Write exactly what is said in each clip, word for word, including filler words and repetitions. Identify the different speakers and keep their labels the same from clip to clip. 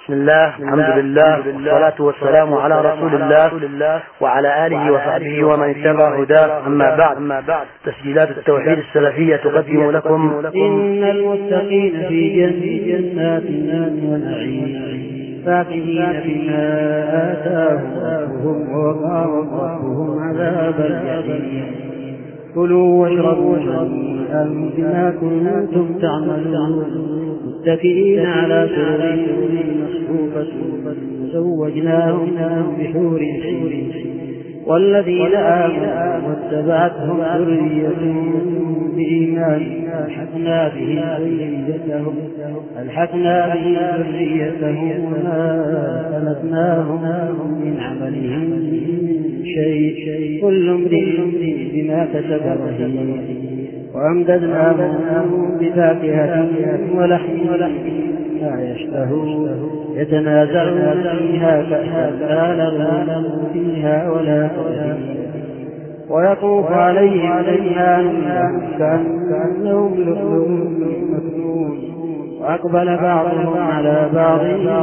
Speaker 1: بسم الله، الحمد لله، والصلاة والسلام على رسول الله وعلى آله وصحبه ومن اتبع هداه. أما بعد، تسجيلات التوحيد السلفية تقدم لكم
Speaker 2: إن المتقين في جنات ونعيم فاكهين فيما آتاهم ربهم ووقاهم ربهم عذاب الجحيم. كلوا واشربوا هنيئا بما كنتم تعملون متكئين على سرر مصفوفة وزوجناهم بحور عين. والذين آمنوا واتبعتهم ذريتهم بإيمان ألحقنا بهم ذريتهم ألحقنا بهم ذريتهم وما ألتناهم من عملهم من شيء كل امرئ بما كسب رهين. وأمددناهم بفاكهة ولحم ما يشتهون يتنازعون فيها كأسا لا لغو فيها ولا تأثيم. ويطوف عليهم غلمان كأنهم لؤلؤ مكنون. وأقبل بعضهم على بعض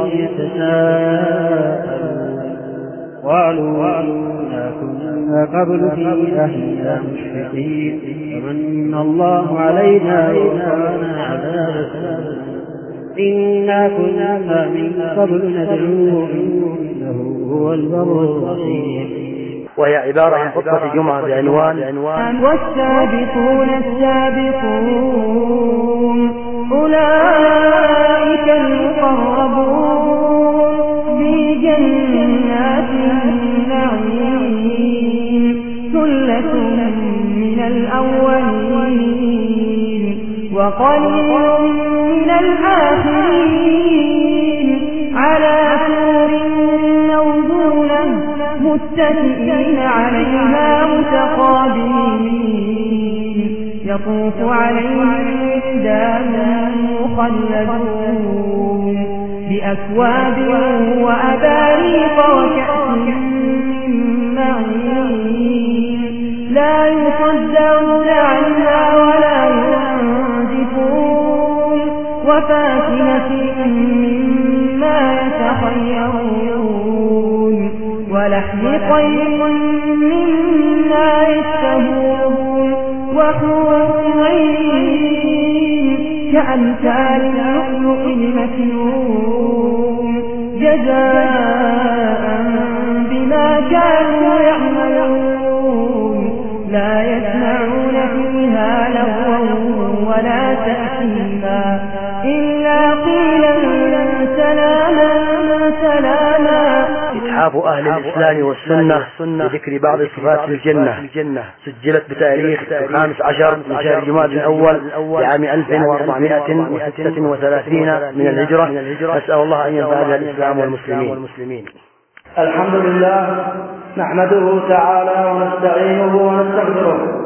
Speaker 2: يتساءلون قالوا إنا كنا قبل في أهلنا مشفقين فمن الله علينا ووقانا عذاب السموم. إنا كنا من قبل ندعوه إنه هو البر الرحيم.
Speaker 1: وهي عبارة عن خطبة جمعة بعنوان
Speaker 3: والسابقون السابقون أولئك المقربون في جنات النعيم ثلة من الأولين وقليل من الآخرين على سور موضونة متكئين عليها متقابلين. يطوف عليهم ولدان مخلدون بأكواب وأباريق وكأس من معين لا يصدعون عنها ولا ينزفون وفاكهة مما يتخيرون ولحم طير مما يشتهون وحور عين كأمثال اللؤلؤ المكنون جزاء بما كانوا يعملون. لا يسمعون فيها لغوا ولا تأثيما إلا قيلا سلاما سلاما.
Speaker 1: إتحاف أهل الإسلام والسنة بذكر بعض صفات الجنة سجلت بتاريخ الخامس عشر من شهر جماد الأول لعام ألف وأربعمائة وستة وثلاثين من الهجرة. نسأل الله أن ينفع بها الإسلام والمسلمين.
Speaker 4: الحمد لله نحمده تعالى ونستعينه ونستغفره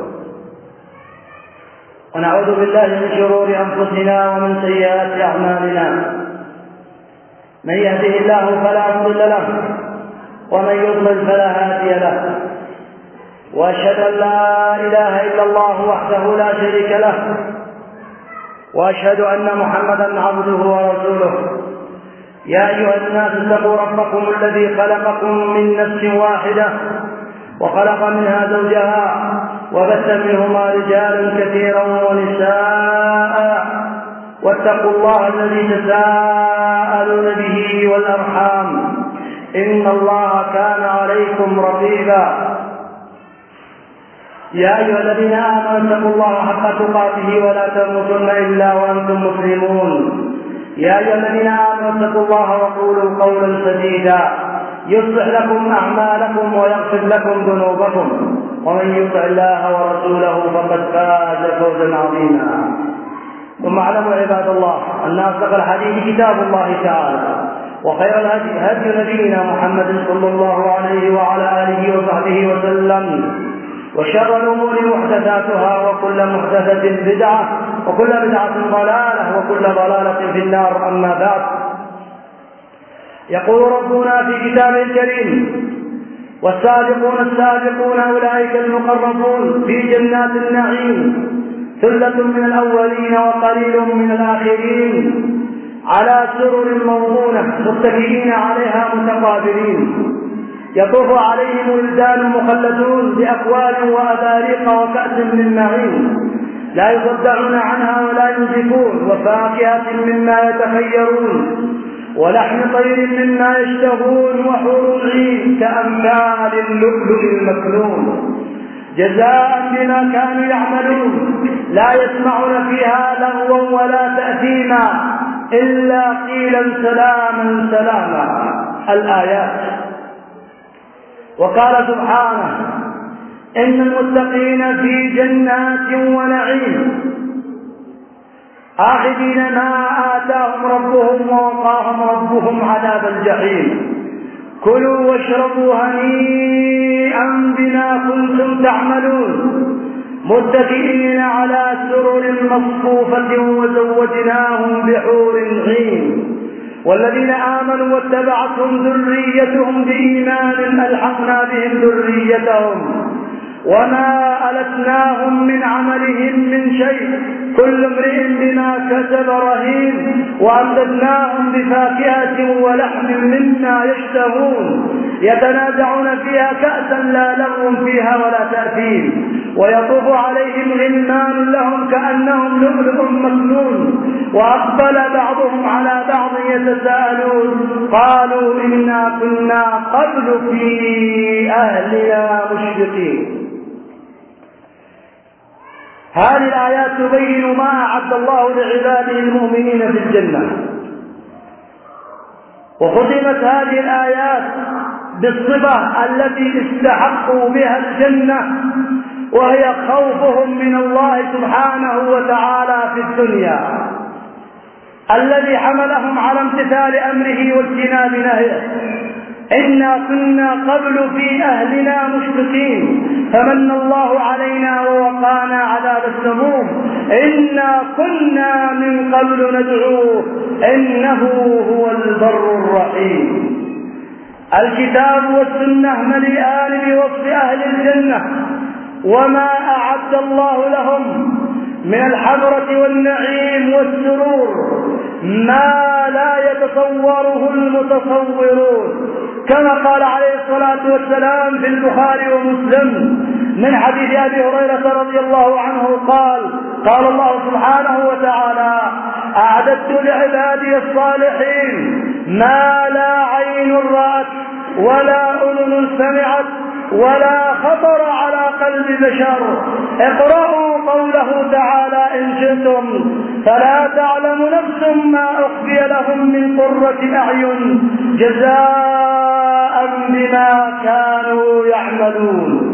Speaker 4: ونعوذ بالله من شرور أنفسنا ومن سيئات أعمالنا. من يهده الله فلا مضل له ومن يضلل فلا هادي له. وأشهد أن لا إله إلا الله وحده لا شريك له وأشهد أن محمدا عبده ورسوله. يا أيها الناس اتقوا ربكم الذي خلقكم من نفس واحدة وخلق منها زوجها وبث منهما رجالا كثيرا ونساء واتقوا الله الذي تساءلون به والأرحام إن الله كان عليكم رقيبا. يا أيها الذين آمنوا اتقوا الله حق تقاته ولا تموتن إلا وأنتم مسلمون. يا أيها الذين آمنوا اتقوا الله وقولوا قولا سديدا يصلح لكم أعمالكم ويغفر لكم ذنوبكم ومن يطع الله ورسوله فقد فاز فوزا عظيما. ثم اعلموا عباد الله أن أصدق الحديث كتاب الله تعالى وخير الهدي هدي نبينا محمد صلى الله عليه وعلى آله وصحبه وسلم وشر الأمور محدثاتها وكل محدثة بدعة وكل بدعة ضلالة وكل ضلالة في النار. أما بعد، يقول ربنا في كتابه الكريم والسابقون السابقون أولئك المقربون في جنات النعيم ثلة من الأولين وقليل من الآخرين على سرر موضونة متكئين عليها متقابلين، يطوف عليهم ولدان مخلدون بأكواب وأباريق وكأس من معين لا يصدعون عنها ولا ينزفون، وفاكهة مما يتخيرون، ولحم طير مما يشتهون، وحور عين كأمثال اللؤلؤ المكنون، جزاء بما كانوا يعملون، لا يسمعون فيها لغوا ولا تأثيما إلا قيلا سلاما سلاما. الآيات. وقال سبحانه: إن المتقين في جنات ونعيم آخذين ما آتاهم ربهم ووقاهم ربهم عذاب الجحيم، كلوا واشربوا هنيئا بما كنتم تعملون، متكئين على سرر مصفوفة وزوجناهم بحور عين، والذين آمنوا واتبعتهم ذريتهم بإيمان ألحقنا بهم ذريتهم وما ألتناهم من عملهم من شيء، كل امرئ بما كسب رهين، وأمددناهم بفاكهة ولحم مما يشتهون، يتنازعون فيها كأسا لا لغو فيها ولا تأثيم، ويطوف عليهم غلمان لهم كأنهم لؤلؤ مكنون، وأقبل بعضهم على بعض يتساءلون قالوا إنا كنا قبل في أهلنا مشفقين. هذه الآيات تبين ما أعد الله لعباده المؤمنين في الجنة، وختمت هذه الآيات بالصفة التي استحقوا بها الجنة، وهي خوفهم من الله سبحانه وتعالى في الدنيا الذي حملهم على امتثال أمره واجتناب نهيه. إنا كنا قبل في أهلنا مشفقين فمن الله علينا ووقانا عذاب السموم، إنا كنا من قبل ندعوه إنه هو البر الرحيم. الكتاب والسنة مليئان بوصف أهل الجنة وما أعد الله لهم من الحضرة والنعيم والسرور ما لا يتصوره المتصورون، كما قال عليه الصلاة والسلام في البخاري ومسلم من حديث أبي هريرة رضي الله عنه قال: قال الله سبحانه وتعالى: أعددت لعبادي الصالحين ما لا عين رأت ولا أذن سمعت ولا خطر على قلب بشر. اقرأوا قوله تعالى إن شئتم: فلا تعلم نفس ما أخفي لهم من قرة أعين جزاء بما كانوا يعملون.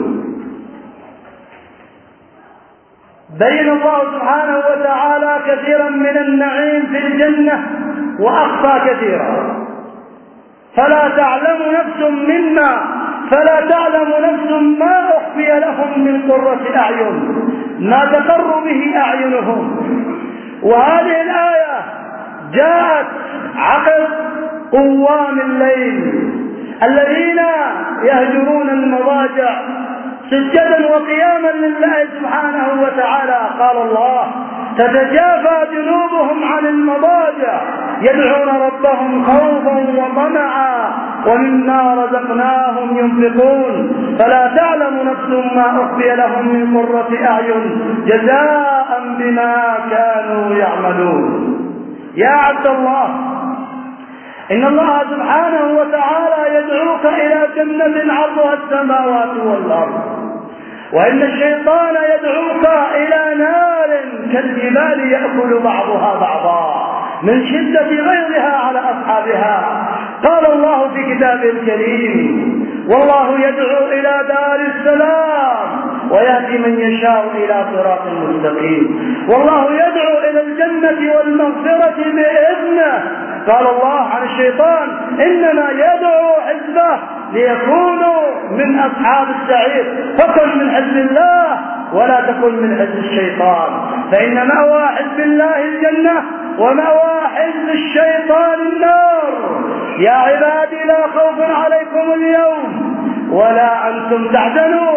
Speaker 4: بين الله سبحانه وتعالى كثيرا من النعيم في الجنة وأخفى كثيرا. فلا تعلم نفس مما فلا تعلم نفس ما أخفي لهم من قرة أعين ما تقر به أعينهم. وهذه الآية جاءت عقب قوام الليل الذين يهجرون المضاجع سجدا وقياما لله سبحانه وتعالى. قال الله: تتجافى جنوبهم عن المضاجع يدعون ربهم خوفا وطمعا ومما رزقناهم ينفقون فلا تعلم نفس ما أخفي لهم من قرة أعين جزاء بما كانوا يعملون. يا عبد الله، إن الله سبحانه وتعالى يدعوك إلى جنة عرضها السماوات والأرض، وإن الشيطان يدعوك إلى نار كالجبال يأكل بعضها بعضا من شدة غيظها على أصحابها. قال الله في كتابه الكريم: والله يدعو إلى دار السلام ويأتي من يشاء إلى صراط مستقيم. والله يدعو إلى الجنة والمغفرة بإذنه. قال الله عن الشيطان: إنما يدعو حزبه ليكونوا من أصحاب السعير. فكن من حزب الله ولا تكن من حزب الشيطان، فإن مأوى حزب الله الجنة ومأوى حزب الشيطان النار. يا عبادي لا خوف عليكم اليوم ولا أنتم تحزنون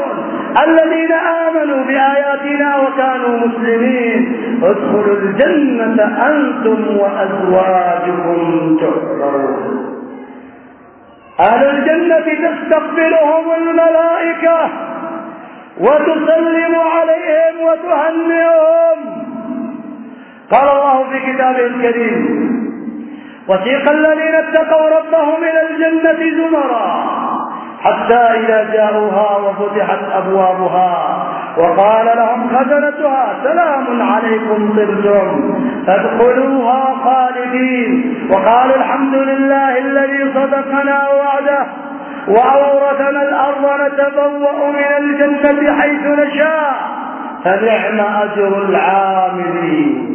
Speaker 4: الذين آمنوا بآياتنا وكانوا مسلمين ادخلوا الجنة أنتم وأزواجكم تحبرون. أهل الجنة تستقبلهم الملائكة وتسلم عليهم وتهنئهم. قال الله في كتابه الكريم: وسيق الذين اتقوا ربهم إلى الجنة زمرا حتى إذا جاءوها وفتحت أبوابها وقال لهم خزنتها سلام عليكم طبتم فادخلوها خالدين وقالوا الحمد لله الذي صدقنا وعده وأورثنا الأرض نتبوأ من الجنة حيث نشاء فنعم أجر العاملين.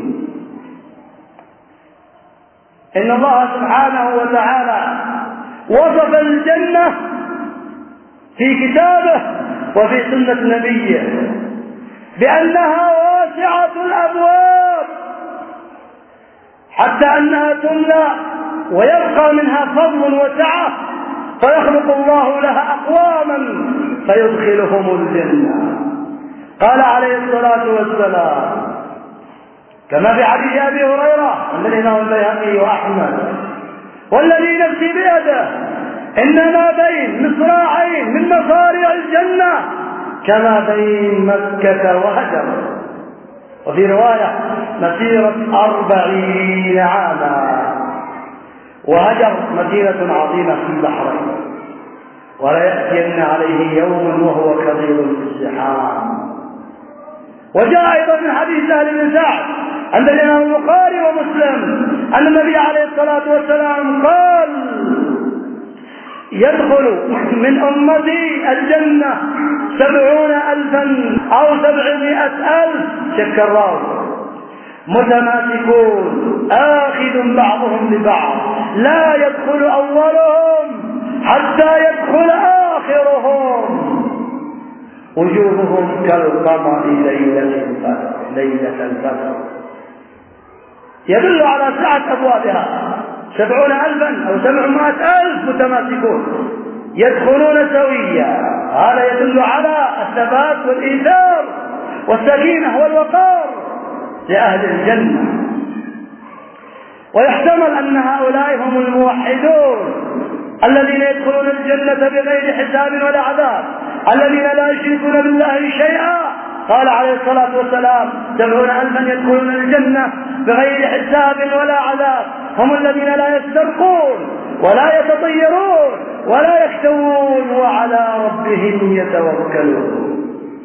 Speaker 4: إن الله سبحانه وتعالى وصف الجنة في كتابه وفي سنة نبيه بأنها واسعة الأبواب حتى أنها تملأ ويبقى منها فضل وسعة فيخلق الله لها أقواما فيدخلهم الجنة. قال عليه الصلاة والسلام كما في حديث أبي هريرة الذي رواه البيهقي وأحمد: والذي نفسي بيده إنما بين مصراعين من مصارع الجنة كما بين مكة وهجر. وفي رواية مسيرة أربعين عاما، وهجر مسيرة عظيمة في البحرين، ولا يأتين عليه يوم وهو كبير في الزحام. وجاء أيضا من حديث سهل بن سعد عند الإمام البخاري ومسلم أن النبي عليه الصلاة والسلام قال: يدخل من أمتي الجنة سبعون ألفا أو سبعمائة ألف شكروا متماسكون آخذ بعضهم ببعض لا يدخل أولهم حتى يدخل آخرهم وجوههم كالقمر ليلة البدر ليلة البدر. يدل على سعة أبوابها، سبعون ألفا أو سبعمائة ألف متماسكون يدخلون سويا. هذا يدل على الثبات والإيثار والسكينة والوقار لأهل الجنة. ويحتمل أن هؤلاء هم الموحدون الذين يدخلون الجنة بغير حساب ولا عذاب، الذين لا يشركون بالله شيئا. قال عليه الصلاة والسلام: سبعون ألفا يدخلون الجنة بغير حساب ولا عذاب، هم الذين لا يسترقون ولا يتطيرون ولا يكتوون وعلى ربهم يتوكلون.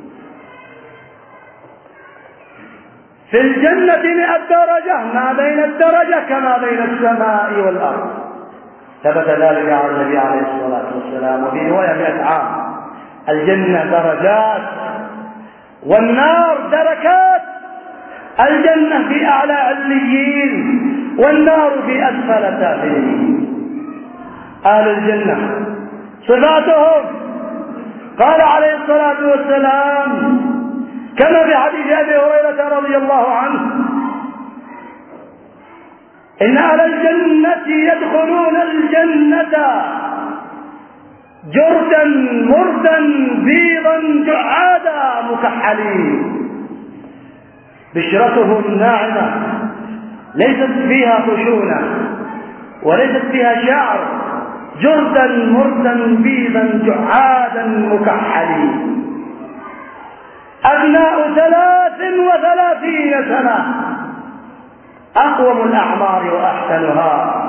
Speaker 4: في الجنة مئة درجة، ما بين الدرجة كما بين السماء والأرض. ثبت ذلك عن النبي عليه الصلاة والسلام. وفي رواية مئة عام. الجنة درجات والنار دركات، الجنة في أعلى عليين والنار في أسفل سافلين. أهل الجنة صفاتهم قال عليه الصلاة والسلام كما في حديث أبي هريرة رضي الله عنه: إن أهل الجنة يدخلون الجنة جردا مردا بيضا جعادا مكحلين، بشرتهم ناعمة ليست فيها خشونة وليست فيها شعر، جردا مردا بيضا جعادا مكحلين، أبناء ثلاث وثلاثين سنة، أقوم الأعمار وأحسنها،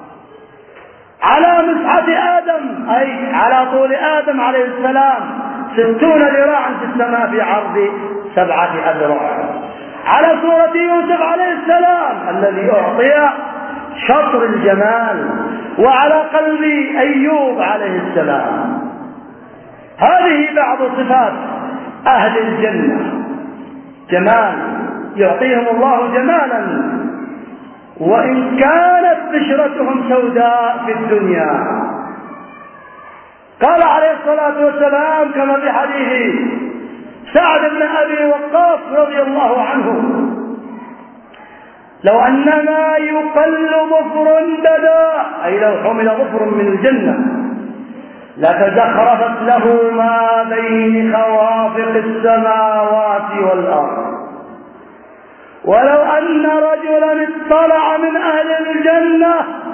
Speaker 4: على مسحة آدم أي على طول آدم عليه السلام ستون ذراعا في السماء في عرض سبعة أذرع، على صورة يوسف عليه السلام الذي أعطي شطر الجمال، وعلى قلب أيوب عليه السلام. هذه بعض صفات أهل الجنة، جمال يعطيهم الله جمالا وإن كانت بشرتهم سوداء في الدنيا. قال عليه الصلاة والسلام كما في حديث سعد بن أبي وقاص رضي الله عنه: لو أن ما يقل ظفر بدا، أي لو حمل ظفر من الجنة لتزخرفت له ما بين خوافق السماوات والأرض. ولو أن رجلا اطلع من أهل الجنة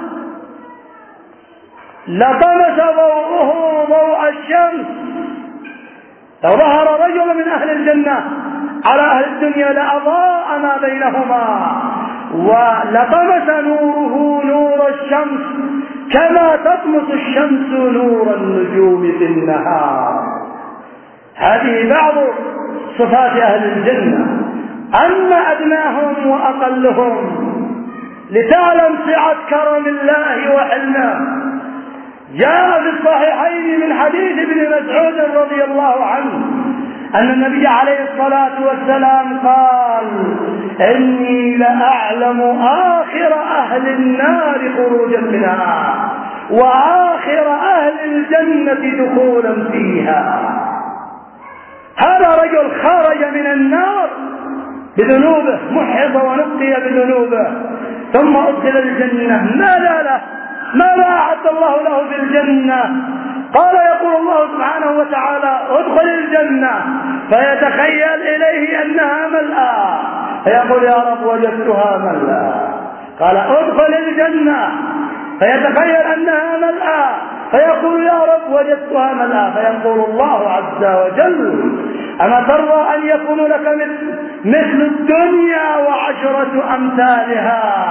Speaker 4: لطمس ضوءه ضوء الشمس. لو ظهر رجل من أهل الجنة على أهل الدنيا لأضاء ما بينهما ولطمس نوره نور الشمس كما تطمس الشمس نور النجوم في النهار. هذه بعض صفات أهل الجنة. أما أدناهم وأقلهم لتعلم سعة كرم الله وحلمه، جاء في الصحيحين من حديث ابن مسعود رضي الله عنه أن النبي عليه الصلاة والسلام قال: إني لأعلم آخر أهل النار خروجا منها وآخر أهل الجنة دخولا فيها. هذا رجل خرج من النار بذنوبه، محض ونقي بذنوبه، ثم أدخل الجنة. ماذا له؟ ماذا أعد الله له في الجنة؟ قال يقول الله سبحانه وتعالى: ادخل الجنة، فيتخيل إليه أنها ملأى فيقول: يا رب وجدتها ملأى. قال: ادخل الجنة، فيتخيل أنها ملأى فيقول: يا رب وجدتها ملأى. فيقول الله عز وجل: أما ترضى أن يكون لك مثل الدنيا وعشرة أمثالها؟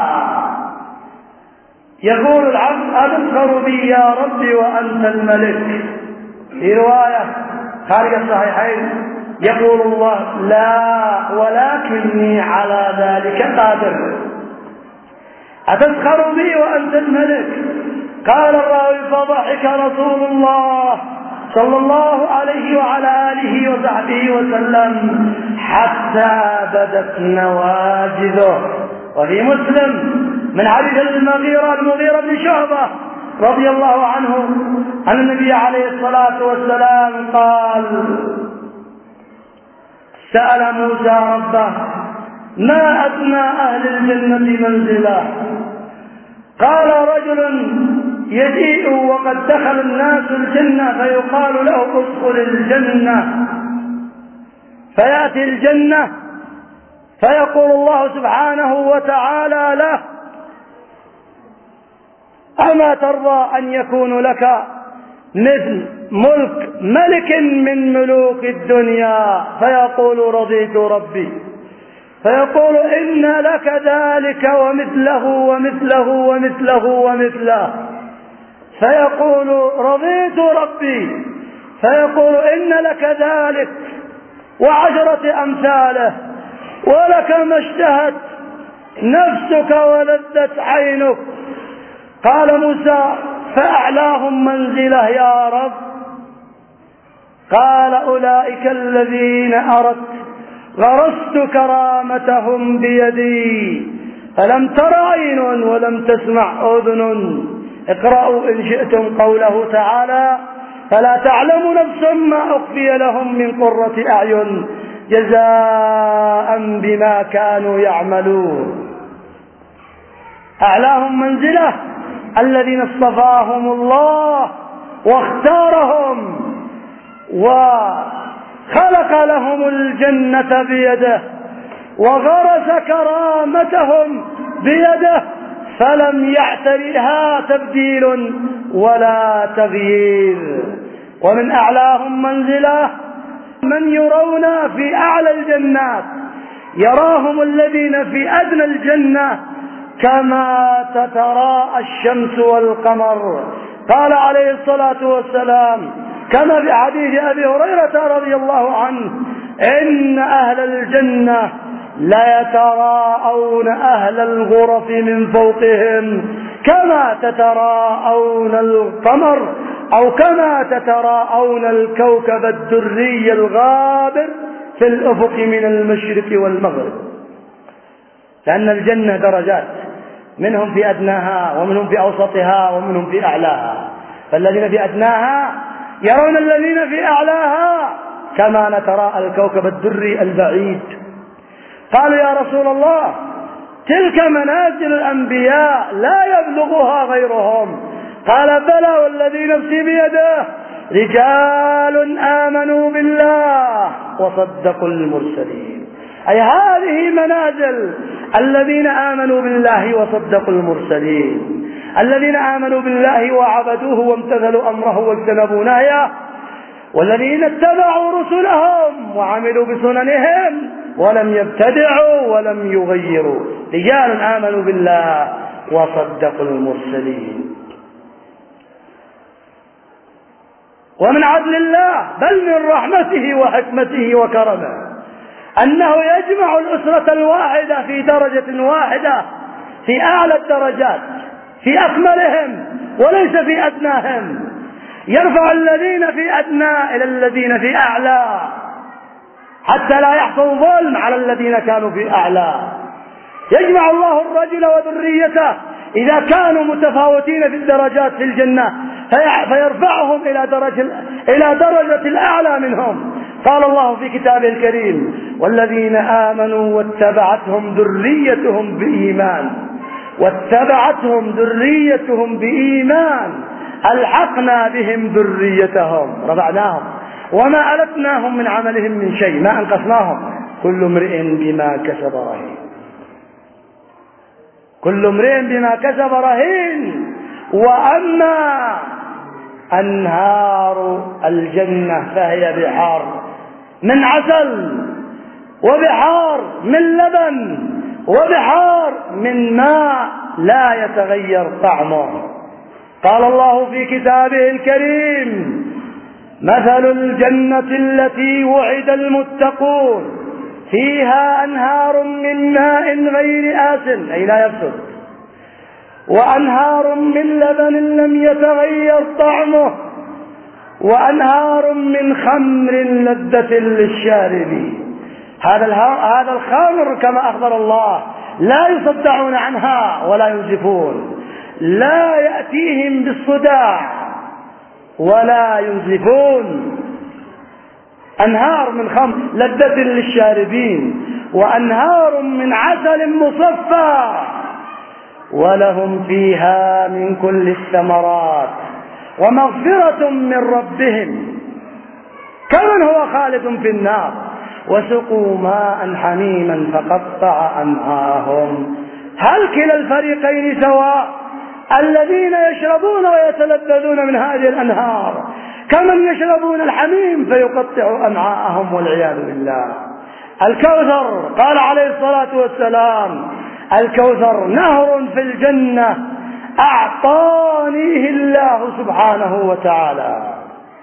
Speaker 4: يقول العبد: أتسخر بي يا ربي وأنت الملك. في رواية خارج الصحيحين يقول الله: لا، ولكني على ذلك قادر. أتسخر بي وأنت الملك؟ قال الراوي: فضحك رسول الله صلى الله عليه وعلى آله وصحبه وسلم حتى بدت نواجذه. وفي مسلم من حديث المغيرة المغيرة بن شعبة رضي الله عنه أن النبي عليه الصلاة والسلام قال: سأل موسى ربه: ما أدنى أهل الجنة منزلة؟ قال: رجل يجيء وقد دخل الناس الجنة فيقال له: ادخل الجنة، فيأتي الجنة فيقول الله سبحانه وتعالى له: أما ترضى أن يكون لك مثل ملك ملك من ملوك الدنيا؟ فيقول: رضيت ربي. فيقول: إن لك ذلك ومثله ومثله ومثله ومثله. فيقول: رضيت ربي. فيقول: إن لك ذلك وعشرة أمثاله، ولك ما اشتهت نفسك ولذت عينك. قال موسى: فأعلاهم منزله يا رب؟ قال: أولئك الذين أردت غرست كرامتهم بيدي، فلم تر عين ولم تسمع أذن. اقرأوا إن شئتم قوله تعالى: فلا تعلم نفس ما أخفي لهم من قرة أعين جزاء بما كانوا يعملون. أعلاهم منزلة الذين اصطفاهم الله واختارهم وخلق لهم الجنة بيده وغرس كرامتهم بيده، فلم يعترها تبديل ولا تغيير. ومن أعلاهم منزلة من يرون في أعلى الجنات، يراهم الذين في أدنى الجنة كما تتراءى الشمس والقمر. قال عليه الصلاة والسلام كما في حديث أبي هريرة رضي الله عنه: إن أهل الجنة ليتراءون أهل الغرف من فوقهم كما تتراءون القمر أو كما تتراءون الكوكب الدري الغابر في الأفق من المشرق والمغرب. لأن الجنة درجات، منهم في أدناها ومنهم في أوسطها ومنهم في أعلاها. فالذين في أدناها يرون الذين في أعلاها كما نتراءى الكوكب الدري البعيد. قالوا: يا رسول الله، تلك منازل الأنبياء لا يبلغها غيرهم. قال: بلى والذي نفسي بيده رجال آمنوا بالله وصدقوا المرسلين. أي هذه منازل الذين آمنوا بالله وصدقوا المرسلين، الذين آمنوا بالله وعبدوه وامتثلوا أمره واجتنبوا نهيه، والذين اتبعوا رسلهم وعملوا بسننهم ولم يبتدعوا ولم يغيروا. رجال آمنوا بالله وصدقوا المرسلين. ومن عدل الله بل من رحمته وحكمته وكرمه أنه يجمع الأسرة الواحدة في درجة واحدة، في أعلى الدرجات، في أكملهم وليس في أدناهم. يرفع الذين في أدنى إلى الذين في أعلى حتى لا يحصل ظلم على الذين كانوا في أعلى. يجمع الله الرجل وذريته إذا كانوا متفاوتين في الدرجات في الجنة فيرفعهم إلى درجة إلى درجة الأعلى منهم. قال الله في كتابه الكريم: والذين آمنوا واتبعتهم ذريتهم بإيمان واتبعتهم ذريتهم بإيمان ألحقنا بهم ذريتهم رفعناهم وما ألتناهم من عملهم من شيء ما أنقصناهم كل امرئ بما كسب رهين. كل امرئ بما كسب رهين. وأما أنهار الجنة فهي بحار من عسل وبحار من لبن وبحار من ماء لا يتغير طعمه. قال الله في كتابه الكريم: مثل الجنة التي وعد المتقون فيها أنهار من ماء غير آسن أي لا يفسد وأنهار من لبن لم يتغير طعمه وأنهار من خمر لذة للشاربين. هذا هذا الخمر كما أخبر الله لا يصدعون عنها ولا ينزفون، لا يأتيهم بالصداع ولا ينزفون. أنهار من خمر لذة للشاربين وأنهار من عسل مصفى ولهم فيها من كل الثمرات ومغفرة من ربهم كمن هو خالد في النار وسقوا ماء حميما فقطع أمعاءهم. هل كلا الفريقين سواء؟ الذين يشربون ويتلذذون من هذه الأنهار كمن يشربون الحميم فيقطع أمعاءهم والعياذ بالله. الكوثر قال عليه الصلاة والسلام: الكوثر نهر في الجنة أعطانيه الله سبحانه وتعالى،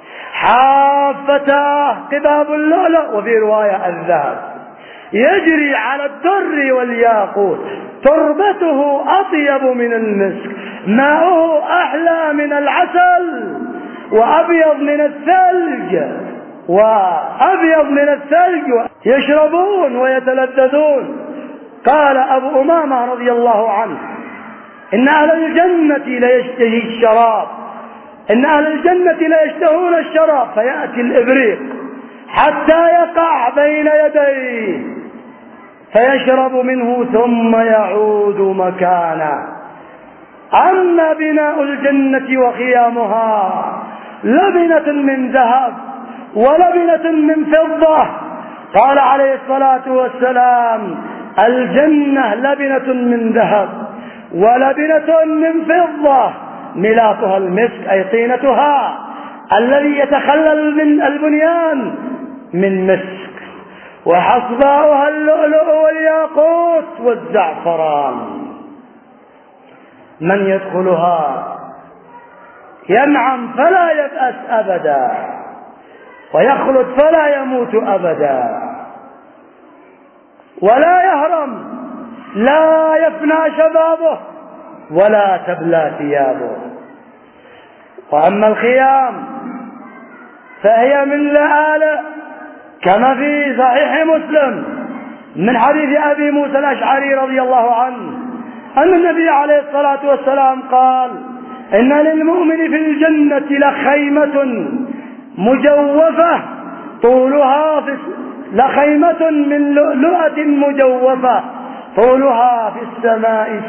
Speaker 4: حافتاه قباب اللؤلؤ وفي رواية الذهب، يجري على الدر والياقوت، تربته أطيب من المسك، ماؤه أحلى من العسل وأبيض من الثلج وأبيض من الثلج يشربون ويتلذذون. قال أبو أمامة رضي الله عنه: إن أهل الجنة ليشتهي الشراب إن أهل الجنة ليشتهون الشراب فيأتي الإبريق حتى يقع بين يديه فيشرب منه ثم يعود مكانه. أما بناء الجنة وخيامها لبنة من ذهب ولبنة من فضة. قال عليه الصلاة والسلام: الجنة لبنة من ذهب ولبنة من فضة ملاطها المسك أي طينتها الذي يتخلل من البنيان من مسك، وحصباؤها اللؤلؤ والياقوت والزعفران. من يدخلها ينعم فلا يبأس أبدا ويخلد فلا يموت أبدا ولا يهرم، لا يفنى شبابه ولا تبلى ثيابه. وأما الخيام فهي من لآلئ كما في صحيح مسلم من حديث أبي موسى الأشعري رضي الله عنه أن النبي عليه الصلاة والسلام قال: إن للمؤمن في الجنة لخيمة مجوفة طولها في لخيمة من لؤلؤة مجوفة طولها في السماء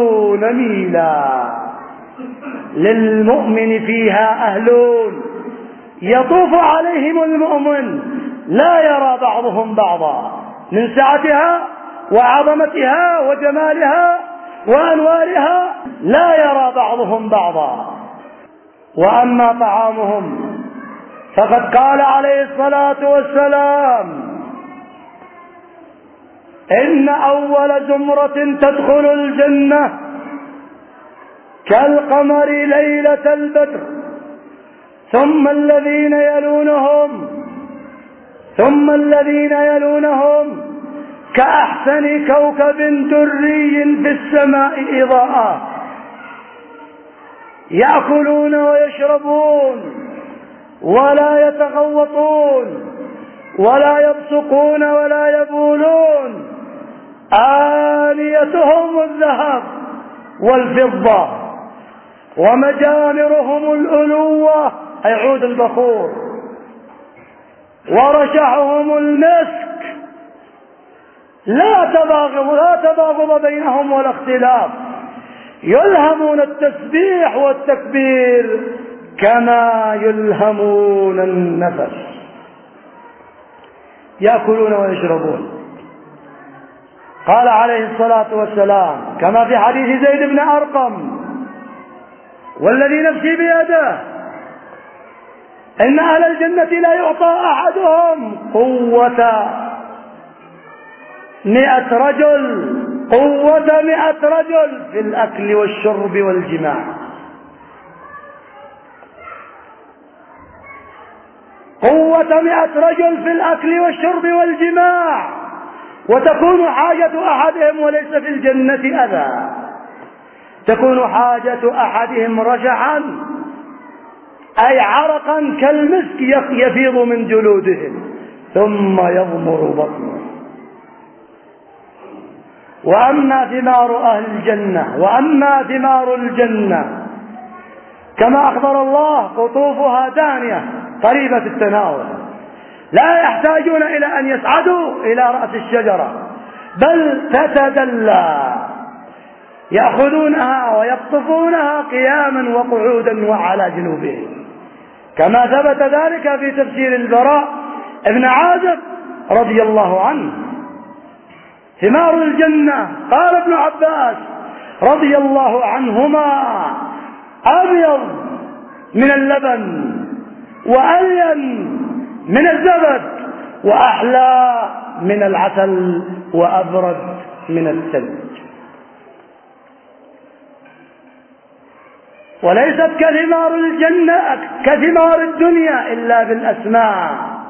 Speaker 4: ستون ميلا، للمؤمن فيها أهلون يطوف عليهم المؤمن لا يرى بعضهم بعضا من سعتها وعظمتها وجمالها وأنوارها، لا يرى بعضهم بعضا. وأما طعامهم فقد قال عليه الصلاة والسلام: إن أول زمرة تدخل الجنة كالقمر ليلة البدر، ثم الذين يلونهم ثم الذين يلونهم كأحسن كوكب دري في السماء إضاءة، يأكلون ويشربون ولا يتغوطون ولا يبصقون ولا يبولون، آنيتهم الذهب والفضة، ومجامرهم الألوة أي عود البخور، ورشحهم المسك، لا تباغض لا تباغض بينهم ولا اختلاف، يلهمون التسبيح والتكبير كما يلهمون النفس، يأكلون ويشربون. قال عليه الصلاة والسلام كما في حديث زيد بن أرقم: والذي نفسي بيده إن أهل الجنة لا يعطى أحدهم قوة مئة رجل قوة مئة رجل في الأكل والشرب والجماع، قوة مئة رجل في الأكل والشرب والجماع، وتكون حاجة أحدهم وليس في الجنة أذى، تكون حاجة أحدهم رشحا أي عرقا كالمسك يفيض من جلودهم ثم يضمر بطنه. وأما ثمار أهل الجنة وأما ثمار الجنة كما أخبر الله: قطوفها دانية قريبة التناول، لا يحتاجون إلى أن يصعدوا إلى رأس الشجرة، بل تتدلى، يأخذونها ويقطفونها قياما وقعودا وعلى جنوبهم، كما ثبت ذلك في تفسير البراء ابن عازب رضي الله عنه. ثمار الجنة قال ابن عباس رضي الله عنهما: أبيض من اللبن وألين من الزبد وأحلى من العسل وأبرد من الثلج. وليست كثمار الجنة كثمار الدنيا إلا بالأسماء.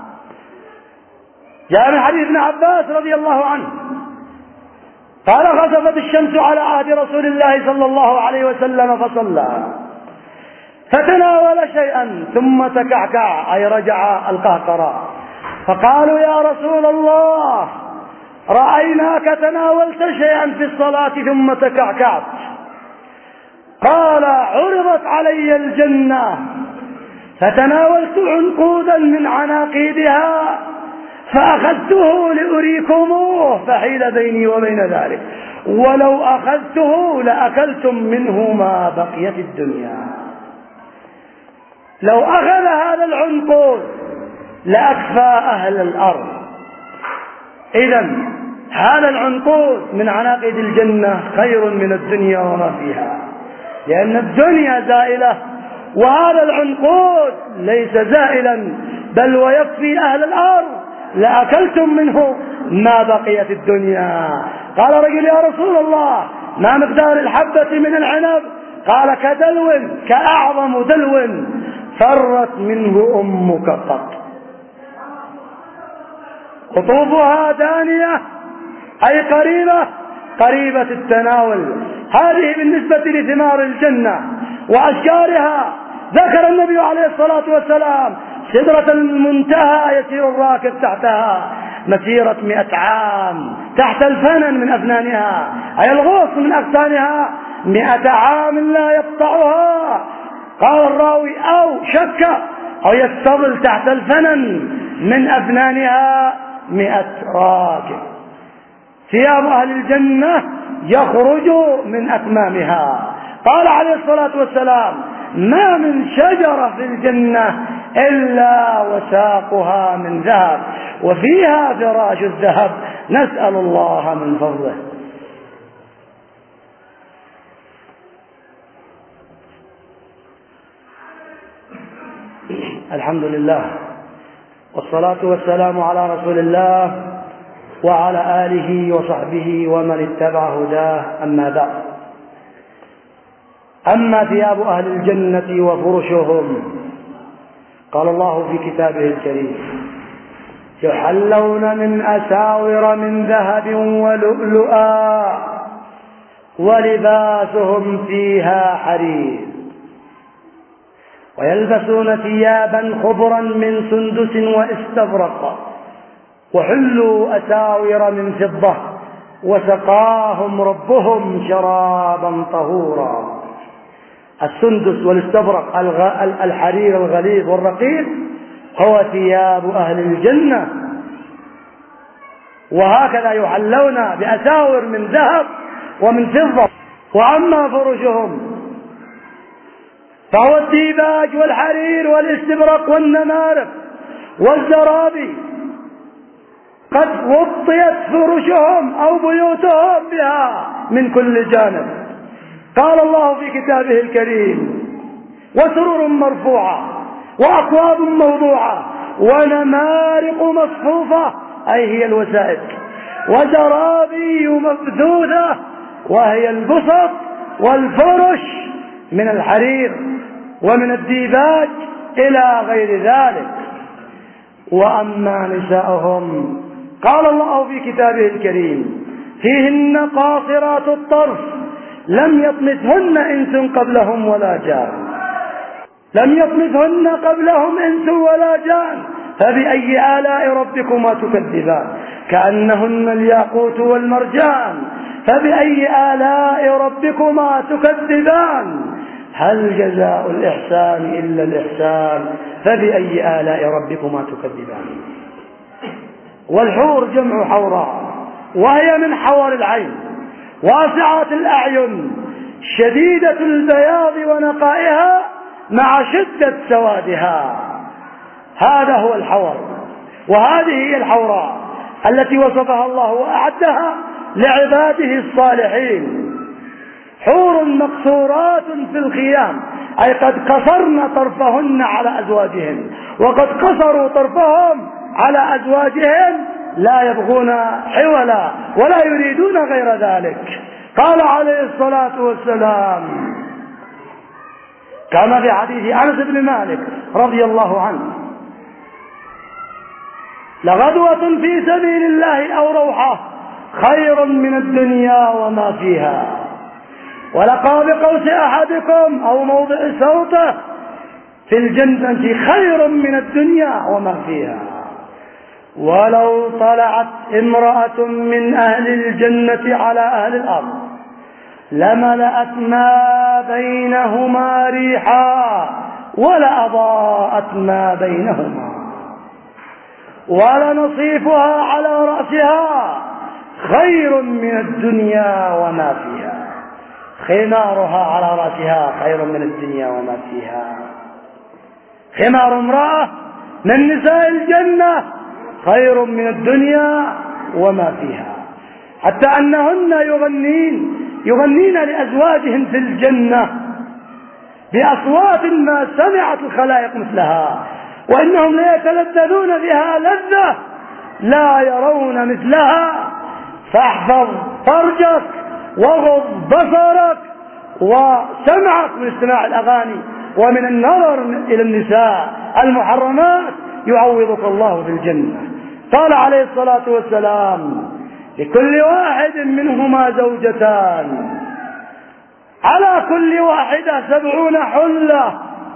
Speaker 4: جاء من حديث ابن عباس رضي الله عنه قال: خسفت الشمس على عهد رسول الله صلى الله عليه وسلم فصلى، فتناول شيئا ثم تكعكع أي رجع القهقرة، فقالوا: يا رسول الله رأيناك تناولت شيئا في الصلاة ثم تكعكعت. قال: عرضت علي الجنة فتناولت عنقودا من عناقيدها فأخذته لأريكموه فحيل بيني وبين ذلك، ولو أخذته لأكلتم منه ما بقي في الدنيا. لو أخذ هذا العنقود لأكفى أهل الأرض. إذن هذا العنقود من عناقيد الجنة خير من الدنيا وما فيها، لأن الدنيا زائلة وهذا العنقود ليس زائلا بل ويكفي أهل الأرض، لأكلتم منه ما بقي في الدنيا. قال رجل: يا رسول الله ما مقدار الحبة من العنب؟ قال: كدلو، كأعظم دلو فرت منه أمك قط. قطوفها دانية أي قريبة قريبة التناول. هذه بالنسبة لثمار الجنة وأشجارها. ذكر النبي عليه الصلاة والسلام سدرة المنتهى يسير الراكب تحتها مسيرة مئة عام، تحت الفنن من أفنانها أي الغوص من أغصانها مئة عام لا يقطعها. قال الراوي: أو شك أو يستظل تحت الفنن من أفنانها مئة راكب. ثياب أهل الجنة يخرج من أكمامها. قال عليه الصلاة والسلام: ما من شجرة في الجنة إلا وساقها من ذهب وفيها فراش الذهب، نسأل الله من فضله. الحمد لله والصلاة والسلام على رسول الله وعلى آله وصحبه ومن اتبع هداه، أما بعد. أما ثياب أهل الجنة وفرشهم، قال الله في كتابه الكريم: يحلون من أساور من ذهب ولؤلؤا ولباسهم فيها حرير، ويلبسون ثيابا خضرا من سندس واستبرق، وحلوا أساور من فضة، وسقاهم ربهم شرابا طهورا. السندس والاستبرق الحرير الغليظ والرقيق هو ثياب أهل الجنة، وهكذا يحلون بأساور من ذهب ومن فضة. وأما فرشهم فهو الديباج والحرير والاستبرق والنمارق والزرابي، قد غطيت فرشهم أو بيوتهم بها من كل جانب. قال الله في كتابه الكريم: وسرر مرفوعة وأكواب موضوعة ونمارق مصفوفة، أي هي الوسائد، وزرابي مبثوثة وهي البسط والفرش من الحرير ومن الديباج إلى غير ذلك. وأما نساؤهم قال الله في كتابه الكريم: فيهن قاصرات الطرف لم يطمثهن إنس قبلهم ولا جان، لم يطمثهن قبلهم إنس ولا جان، فبأي آلاء ربكما تكذبان، كأنهن الياقوت والمرجان، فبأي آلاء ربكما تكذبان، هل جزاء الإحسان إلا الإحسان، فبأي آلاء ربكما تكذبان. والحور جمع حوراء، وهي من حور العين، واسعة الأعين، شديدة البياض ونقائها مع شدة سوادها، هذا هو الحور. وهذه هي الحوراء التي وصفها الله وأعدها لعباده الصالحين: حور مقصورات في الخيام، أي قد قصرن طرفهن على أزواجهن، وقد قصروا طرفهم على أزواجهن، لا يبغون حولا ولا يريدون غير ذلك. قال عليه الصلاة والسلام كما في حديث أنس بن مالك رضي الله عنه: لغدوة في سبيل الله أو روحة خير من الدنيا وما فيها، ولقاب قوس أحدكم أو موضع صوته في الجنة خير من الدنيا وما فيها. ولو طلعت امرأة من أهل الجنة على أهل الأرض لملأت ما بينهما ريحا ولأضاءت ما بينهما، ولنصيفها على رأسها خير من الدنيا وما فيها، خمارها على رأسها خير من الدنيا وما فيها. خمار امرأة من نساء الجنة خير من الدنيا وما فيها، حتى أنهن يغنين يغنين لأزواجهن في الجنة بأصوات ما سمعت الخلائق مثلها، وإنهم ليتلذذون بها لذة لا يرون مثلها. فاحفظ فرجك وغض بصرك وسمعك من استماع الأغاني ومن النظر إلى النساء المحرمات، يعوضك الله في الجنة. قال عليه الصلاة والسلام: لكل واحد منهما زوجتان، على كل واحدة سبعون حلة،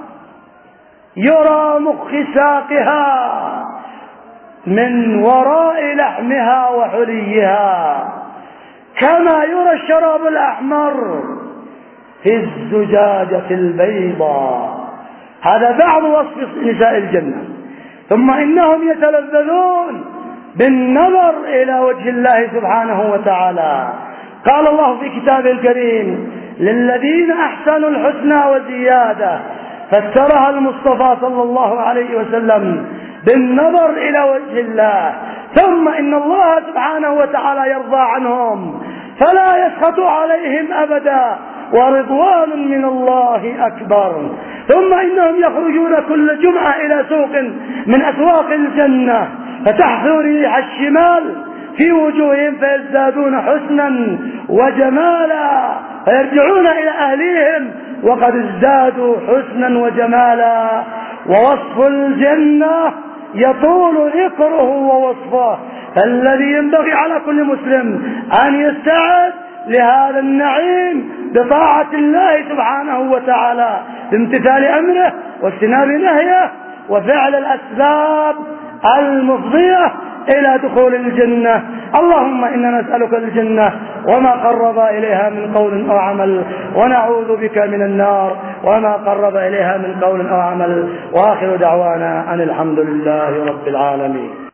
Speaker 4: يرى مخ ساقها من وراء لحمها وحليها، كما يرى الشراب الأحمر في الزجاجة البيضاء. هذا بعض وصف نساء الجنة. ثم إنهم يتلذذون بالنظر إلى وجه الله سبحانه وتعالى. قال الله في كتابه الكريم: للذين أحسنوا الحسنى وزيادة، فسرها المصطفى صلى الله عليه وسلم بالنظر إلى وجه الله. ثم إن الله سبحانه وتعالى يرضى عنهم فلا يسخط عليهم أبدا، ورضوان من الله أكبر. ثم إنهم يخرجون كل جمعة إلى سوق من أسواق الجنة فتحثو ريح الشمال في وجوههم فيزدادون حسنا وجمالا، فيرجعون إلى أهليهم وقد ازدادوا حسنا وجمالا. ووصف الجنة يطول ذكره ووصفه، فالذي ينبغي على كل مسلم أن يستعد لهذا النعيم بطاعة الله سبحانه وتعالى، بامتثال أمره واجتناب نهيه وفعل الأسباب المفضية إلى دخول الجنة. اللهم إنا نسألك الجنة وما قرب إليها من قول أو عمل، ونعوذ بك من النار وما قرب إليها من قول أو عمل. وآخر دعوانا أن الحمد لله رب العالمين.